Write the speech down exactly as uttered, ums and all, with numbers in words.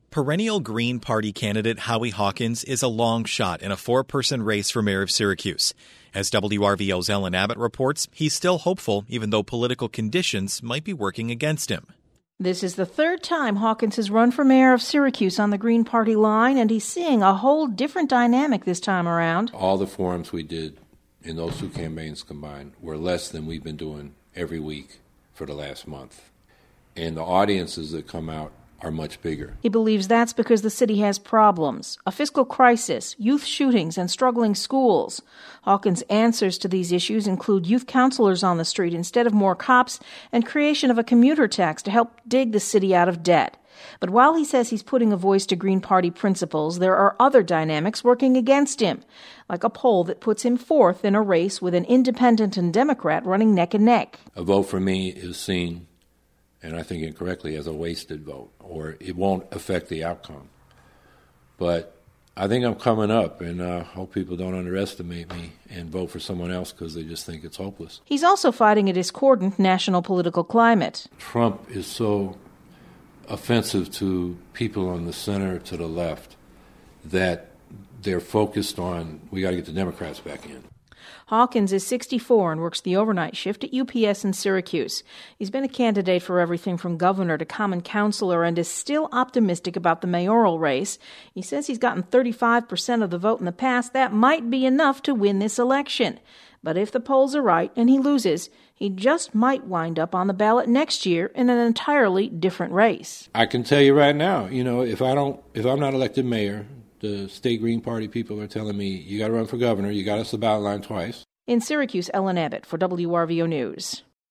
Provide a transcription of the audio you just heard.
Perennial Green Party candidate Howie Hawkins is a long shot in a four-person race for mayor of Syracuse. As W R V O's Ellen Abbott reports, he's still hopeful, even though political conditions might be working against him. This is the third time Hawkins has run for mayor of Syracuse on the Green Party line, and he's seeing a whole different dynamic this time around. All the forums we did in those two campaigns combined were less than we've been doing every week for the last month. And the audiences that come out are much bigger. He believes that's because the city has problems, a fiscal crisis, youth shootings, and struggling schools. Hawkins' answers to these issues include youth counselors on the street instead of more cops and creation of a commuter tax to help dig the city out of debt. But while he says he's putting a voice to Green Party principles, there are other dynamics working against him, like a poll that puts him fourth in a race with an independent and Democrat running neck and neck. A vote for me is seen, and I think incorrectly, as a wasted vote, or it won't affect the outcome. But I think I'm coming up, and I uh, hope people don't underestimate me and vote for someone else because they just think it's hopeless. He's also fighting a discordant national political climate. Trump is so offensive to people on the center to the left that they're focused on, we got to get the Democrats back in. Hawkins is sixty-four and works the overnight shift at U P S in Syracuse. He's been a candidate for everything from governor to common councilor and is still optimistic about the mayoral race. He says he's gotten thirty-five percent of the vote in the past. That might be enough to win this election. But if the polls are right and he loses, he just might wind up on the ballot next year in an entirely different race. I can tell you right now, you know, if I don't, if I'm not elected mayor, the state Green Party people are telling me, you got to run for governor, you got us the ballot line twice. In Syracuse, Ellen Abbott for W R V O News.